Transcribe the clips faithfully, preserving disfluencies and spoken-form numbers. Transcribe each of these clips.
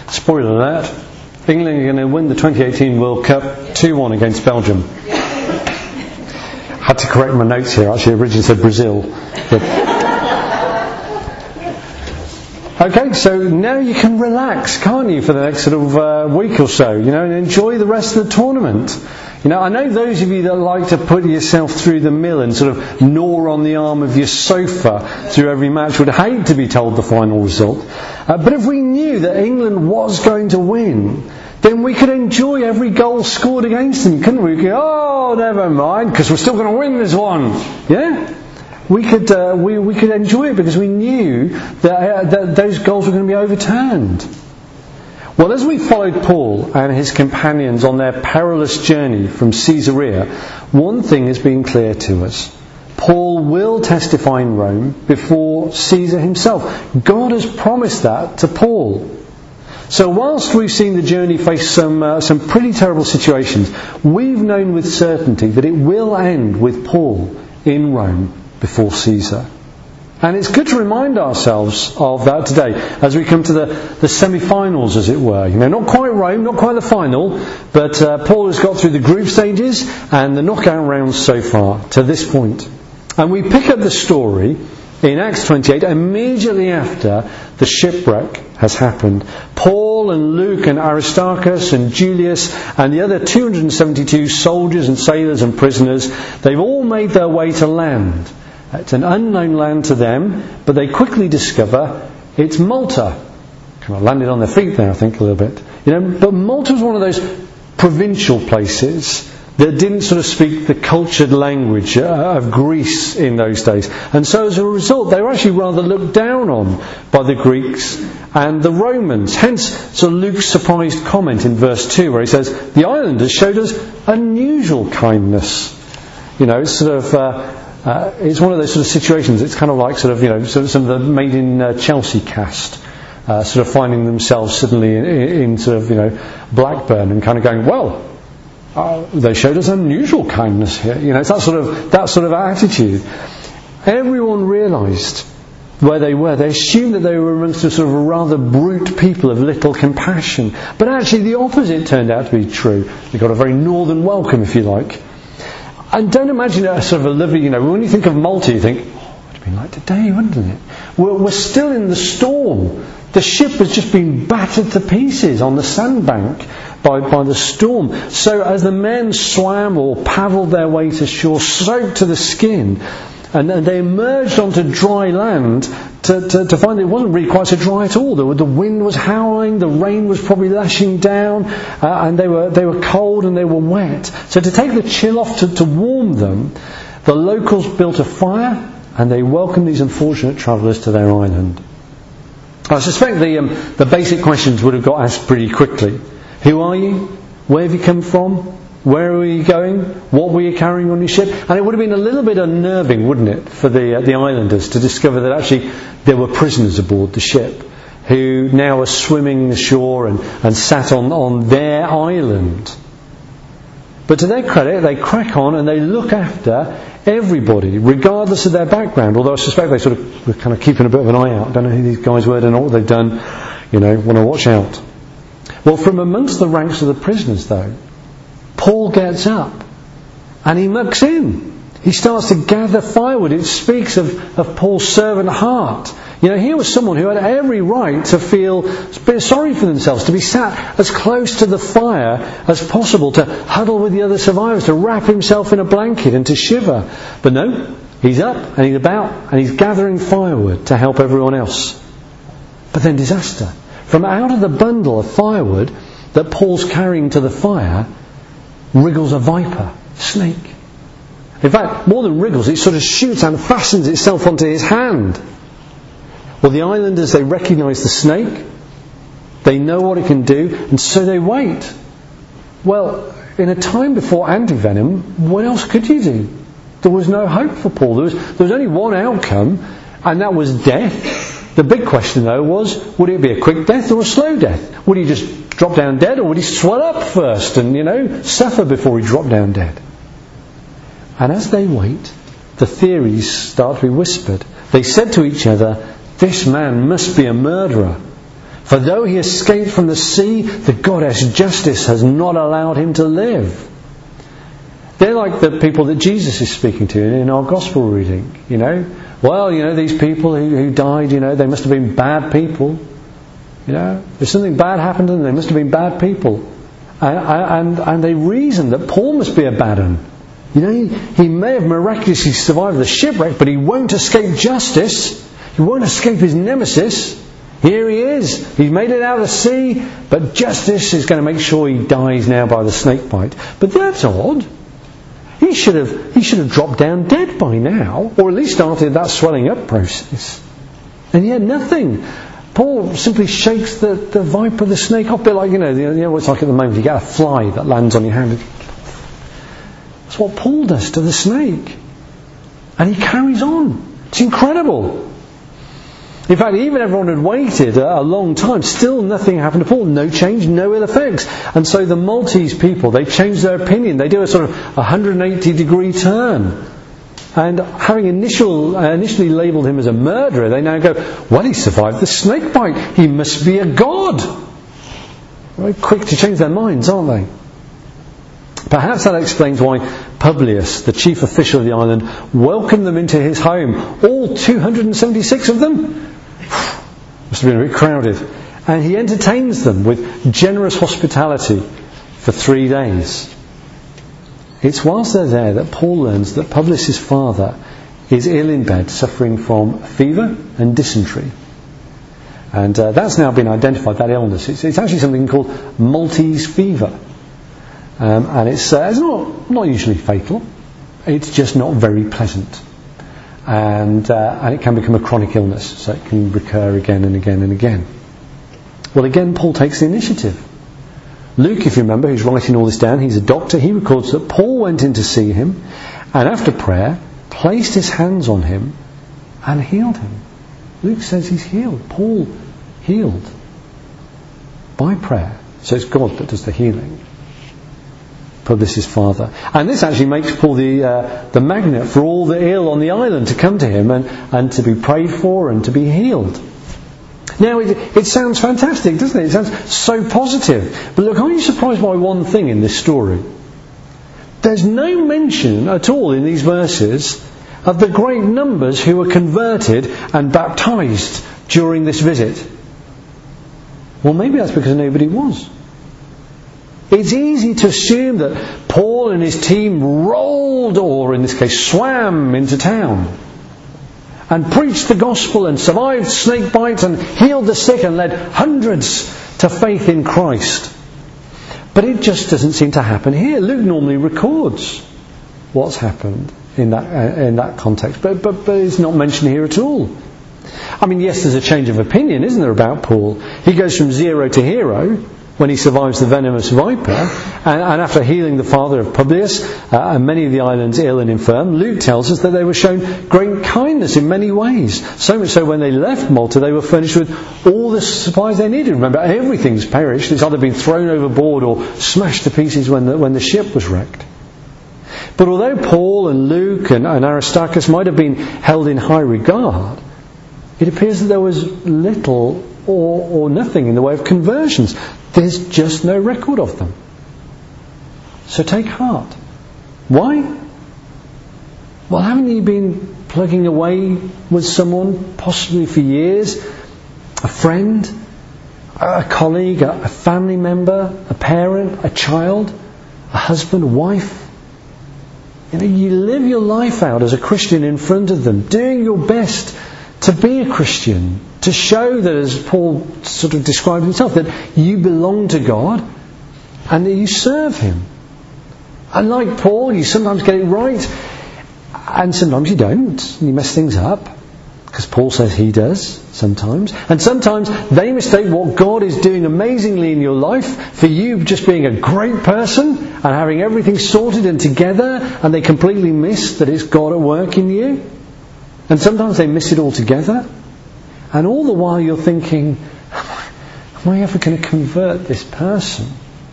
Spoiler alert, England are going to win the twenty eighteen World Cup two one against Belgium. Had to correct my notes here, actually, originally said Brazil. But okay, so now you can relax, can't you, for the next sort of uh, week or so, you know, and enjoy the rest of the tournament. You know, I know those of you that like to put yourself through the mill and sort of gnaw on the arm of your sofa through every match would hate to be told the final result. Uh, but if we knew that England was going to win, then we could enjoy every goal scored against them, couldn't we? We could, oh, never mind, because we're still going to win this one. Yeah? We could uh, we, we could enjoy it because we knew that, uh, that those goals were going to be overturned. Well, as we followed Paul and his companions on their perilous journey from Caesarea, one thing has been clear to us. Paul will testify in Rome before Caesar himself. God has promised that to Paul. So whilst we've seen the journey face some uh, some pretty terrible situations, we've known with certainty that it will end with Paul in Rome before Caesar. And it's good to remind ourselves of that today as we come to the, the semi-finals, as it were. You know, not quite Rome, not quite the final, but uh, Paul has got through the group stages and the knockout rounds so far to this point. And we pick up the story in Acts twenty-eight immediately after the shipwreck has happened. Paul and Luke and Aristarchus and Julius and the other two hundred seventy-two soldiers and sailors and prisoners, they've all made their way to land. It's an unknown land to them, but they quickly discover it's Malta. Kind of landed on their feet there, I think, a little bit. You know, but Malta was one of those provincial places that didn't sort of speak the cultured language of Greece in those days. And so as a result, they were actually rather looked down on by the Greeks and the Romans. Hence, sort of Luke's surprised comment in verse two where he says, the islanders showed us unusual kindness. You know, it's sort of... Uh, Uh, it's one of those sort of situations. It's kind of like sort of, you know, sort of some of the Made in uh, Chelsea cast, uh, sort of finding themselves suddenly in, in sort of, you know, Blackburn and kind of going, well, uh, they showed us unusual kindness here. You know, it's that sort of that sort of attitude. Everyone realised where they were. They assumed that they were amongst a sort of a rather brute people of little compassion, but actually the opposite turned out to be true. They got a very northern welcome, if you like. And don't imagine it as sort of a lovely, you know, when you think of Malta, you think, oh, it would have been like today, wouldn't it? We're, we're still in the storm. The ship has just been battered to pieces on the sandbank by, by the storm. So as the men swam or paddled their way to shore, soaked to the skin, and, and they emerged onto dry land to, to, to find that it wasn't really quite so dry at all. The, the wind was howling, the rain was probably lashing down, uh, and they were they were cold and they were wet. So to take the chill off, to, to warm them, the locals built a fire and they welcomed these unfortunate travellers to their island. I suspect the um, the basic questions would have got asked pretty quickly. Who are you? Where have you come from? Where were you going? What were you carrying on your ship? And it would have been a little bit unnerving, wouldn't it, for the uh, the islanders to discover that actually there were prisoners aboard the ship who now are swimming the shore and, and sat on, on their island. But to their credit, they crack on and they look after everybody, regardless of their background. Although I suspect they sort of were kind of keeping a bit of an eye out. Don't know who these guys were, don't know what they've done. You know, want to watch out. Well, from amongst the ranks of the prisoners, though, Paul gets up and he mucks in. He starts to gather firewood. It speaks of, of Paul's servant heart. You know, here was someone who had every right to feel a bit sorry for themselves, to be sat as close to the fire as possible, to huddle with the other survivors, to wrap himself in a blanket and to shiver. But no, he's up and he's about and he's gathering firewood to help everyone else. But then disaster. From out of the bundle of firewood that Paul's carrying to the fire, wriggles a viper, snake. In fact, more than wriggles, it sort of shoots and fastens itself onto his hand. Well, the islanders, they recognise the snake, they know what it can do, and so they wait. Well, in a time before antivenom, what else could you do? There was no hope for Paul. There was, there was only one outcome, and that was death. The big question, though, was, would it be a quick death or a slow death? Would he just drop down dead, or would he swell up first and, you know, suffer before he dropped down dead? And as they wait, the theories start to be whispered. They said to each other, this man must be a murderer. For though he escaped from the sea, the goddess Justice has not allowed him to live. They're like the people that Jesus is speaking to in our gospel reading, you know. Well, you know, these people who, who died, you know, they must have been bad people. You know, if something bad happened to them, they must have been bad people. And, and, and they reason that Paul must be a bad one. You know, he, he may have miraculously survived the shipwreck, but he won't escape justice. He won't escape his nemesis. Here he is. He's made it out of the sea, but justice is going to make sure he dies now by the snake bite. But that's odd. He should have he should have dropped down dead by now, or at least started that swelling up process. And yet nothing. Paul simply shakes the, the viper, the snake off. A bit like, you know, you know what it's like at the moment. You get a fly that lands on your hand. That's what Paul does to the snake. And he carries on. It's incredible. In fact, even everyone had waited a long time, still nothing happened to Paul. No change, no ill effects. And so the Maltese people, they change their opinion. They do a sort of one hundred eighty degree turn. And having initial, uh, initially labelled him as a murderer, they now go, well, he survived the snake bite. He must be a god. Very quick to change their minds, aren't they? Perhaps that explains why Publius, the chief official of the island, welcomed them into his home. All two hundred seventy-six of them. Must have been a bit crowded. And he entertains them with generous hospitality for three days. It's whilst they're there that Paul learns that Publius' father is ill in bed, suffering from fever and dysentery. And uh, that's now been identified, that illness. It's, it's actually something called Maltese fever. Um, and it's, uh, it's not, not usually fatal. It's just not very pleasant. And, uh, and it can become a chronic illness, so it can recur again and again and again. Well, again, Paul takes the initiative. Luke, if you remember, who's writing all this down, he's a doctor. He records that Paul went in to see him, and after prayer, placed his hands on him and healed him. Luke says he's healed. Paul healed by prayer. So it's God that does the healing. Publius' father. And this actually makes Paul the uh, the magnet for all the ill on the island to come to him and, and to be prayed for and to be healed. Now, it, it sounds fantastic, doesn't it? It sounds so positive. But look, are you surprised by one thing in this story? There's no mention at all in these verses of the great numbers who were converted and baptised during this visit. Well, maybe that's because nobody was. It's easy to assume that Paul and his team rolled, or in this case swam, into town and preached the gospel and survived snake bites and healed the sick and led hundreds to faith in Christ. But it just doesn't seem to happen here. Luke normally records what's happened in that uh, in that context, but, but but it's not mentioned here at all. I mean, yes, there's a change of opinion, isn't there, about Paul? He goes from zero to hero when he survives the venomous viper, and, and after healing the father of Publius uh, and many of the island's ill and infirm, Luke tells us that they were shown great kindness in many ways. So much so when they left Malta, they were furnished with all the supplies they needed. Remember, everything's perished. It's either been thrown overboard or smashed to pieces when the, when the ship was wrecked. But although Paul and Luke and, and Aristarchus might have been held in high regard, it appears that there was little or, or nothing in the way of conversions. There's just no record of them. So take heart. Why? Well, haven't you been plugging away with someone, possibly for years? A friend, a colleague, a family member, a parent, a child, a husband, a wife? You know, you live your life out as a Christian in front of them, doing your best to be a Christian, to show that, as Paul sort of described himself, that you belong to God and that you serve Him. And like Paul, you sometimes get it right and sometimes you don't. You mess things up, because Paul says he does sometimes. And sometimes they mistake what God is doing amazingly in your life for you just being a great person and having everything sorted and together, and they completely miss that it's God at work in you. And sometimes they miss it altogether. And all the while you're thinking, am I ever going to convert this person?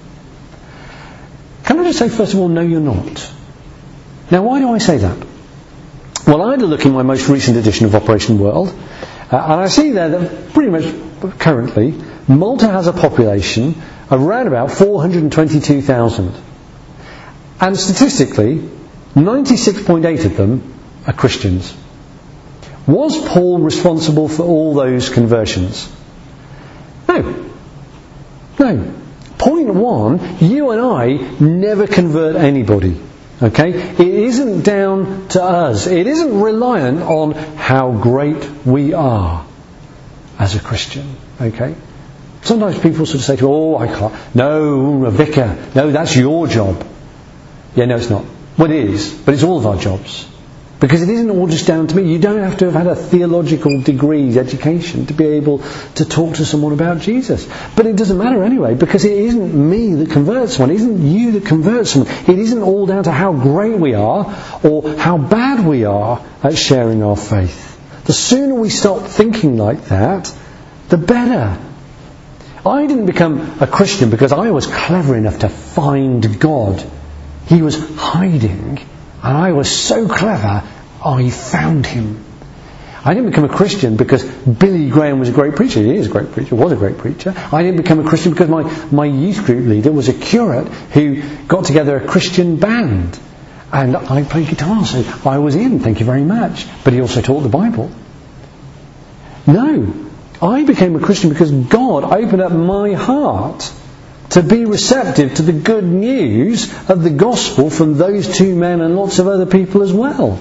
Can I just say, first of all, no, you're not. Now, why do I say that? Well, I had a look in my most recent edition of Operation World, uh, and I see there that pretty much currently, Malta has a population of around about four hundred twenty-two thousand. And statistically, ninety-six point eight of them are Christians. Was Paul responsible for all those conversions? No. No. Point one, you and I never convert anybody. Okay? It isn't down to us. It isn't reliant on how great we are as a Christian. Okay? Sometimes people sort of say to me, oh, I can't. No, a vicar. No, that's your job. Yeah, no, it's not. Well, it is, but it's all of our jobs. Because it isn't all just down to me. You don't have to have had a theological degree, education, to be able to talk to someone about Jesus. But it doesn't matter anyway, because it isn't me that converts someone. It isn't you that converts someone. It isn't all down to how great we are or how bad we are at sharing our faith. The sooner we stop thinking like that, the better. I didn't become a Christian because I was clever enough to find God. He was hiding. And I was so clever, I found him. I didn't become a Christian because Billy Graham was a great preacher. He is a great preacher, was a great preacher. I didn't become a Christian because my, my youth group leader was a curate who got together a Christian band. And I played guitar, so I was in, thank you very much. But he also taught the Bible. No, I became a Christian because God opened up my heart to be receptive to the good news of the gospel from those two men and lots of other people as well.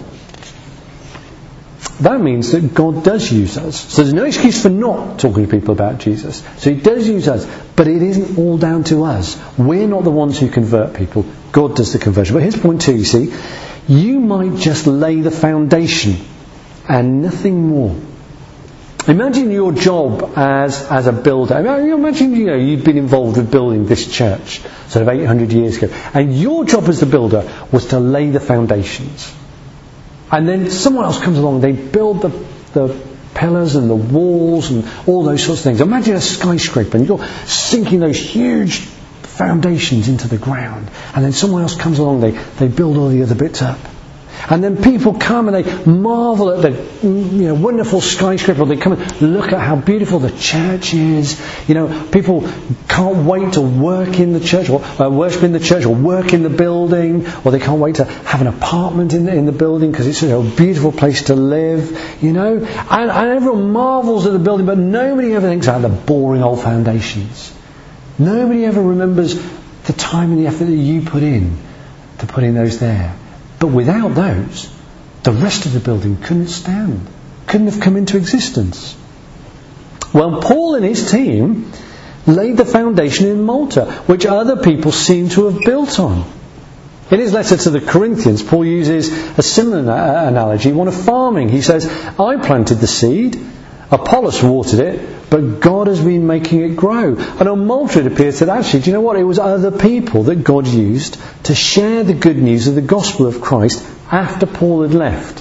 That means that God does use us. So there's no excuse for not talking to people about Jesus. So He does use us, but it isn't all down to us. We're not the ones who convert people. God does the conversion. But here's point two, you see. You might just lay the foundation and nothing more. Imagine your job as as a builder. Imagine you know you'd been involved with building this church sort of eight hundred years ago, and your job as the builder was to lay the foundations. And then someone else comes along, they build the the pillars and the walls and all those sorts of things. Imagine a skyscraper, and you're sinking those huge foundations into the ground, and then someone else comes along, they they build all the other bits up. And then people come and they marvel at the you know, wonderful skyscraper. They come and look at how beautiful the church is. You know, people can't wait to work in the church, or uh, worship in the church, or work in the building, or they can't wait to have an apartment in the, in the building because it's you know, a beautiful place to live. You know, and, and everyone marvels at the building, but nobody ever thinks about the boring old foundations. Nobody ever remembers the time and the effort that you put in to put in those there. But without those, the rest of the building couldn't stand, couldn't have come into existence. Well, Paul and his team laid the foundation in Malta, which other people seem to have built on. In his letter to the Corinthians, Paul uses a similar analogy, one of farming. He says, I planted the seed, Apollos watered it, but God has been making it grow. And on Malta it appears that actually, do you know what? It was other people that God used to share the good news of the gospel of Christ after Paul had left.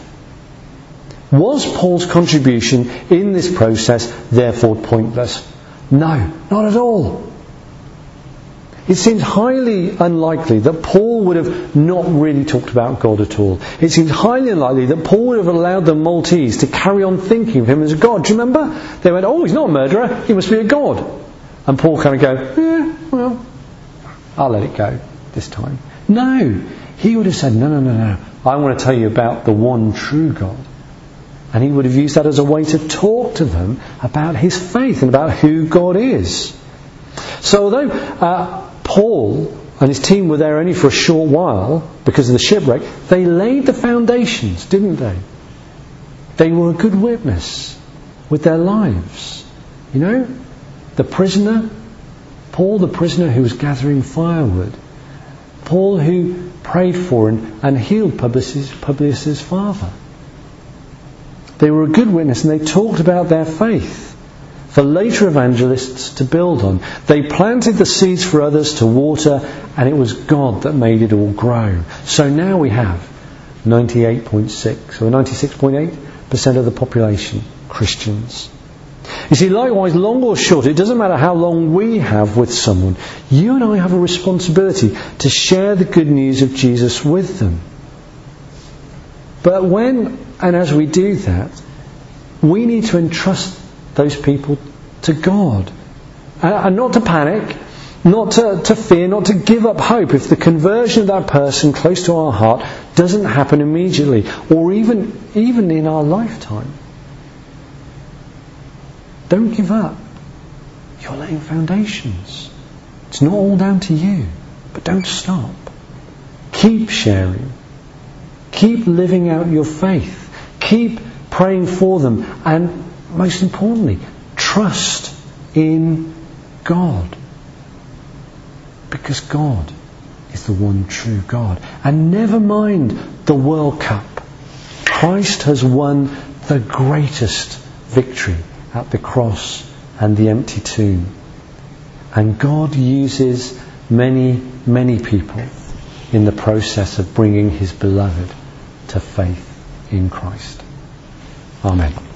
Was Paul's contribution in this process therefore pointless? No, not at all. It seems highly unlikely that Paul would have not really talked about God at all. It seems highly unlikely that Paul would have allowed the Maltese to carry on thinking of him as a god. Do you remember? They went, oh, he's not a murderer, he must be a god. And Paul kind of go, yeah, well, I'll let it go this time. No, he would have said, no, no, no, no. I want to tell you about the one true God. And he would have used that as a way to talk to them about his faith and about who God is. So although uh, Paul and his team were there only for a short while because of the shipwreck, they laid the foundations, didn't they? They were a good witness with their lives. You know, the prisoner, Paul the prisoner who was gathering firewood, Paul who prayed for and, and healed Publius, Publius' father. They were a good witness and they talked about their faith for later evangelists to build on. They planted the seeds for others to water, and it was God that made it all grow. So now we have ninety-eight point six or ninety-six point eight percent of the population Christians. You see, likewise, long or short, it doesn't matter how long we have with someone. You and I have a responsibility to share the good news of Jesus with them. But when and as we do that, we need to entrust those people to God. And not to panic, not to, to fear, not to give up hope if the conversion of that person close to our heart doesn't happen immediately, or even, even in our lifetime. Don't give up. You're laying foundations. It's not all down to you, but don't stop. Keep sharing. Keep living out your faith. Keep praying for them. And most importantly, trust in God. Because God is the one true God. And never mind the World Cup. Christ has won the greatest victory at the cross and the empty tomb. And God uses many, many people in the process of bringing His beloved to faith in Christ. Amen.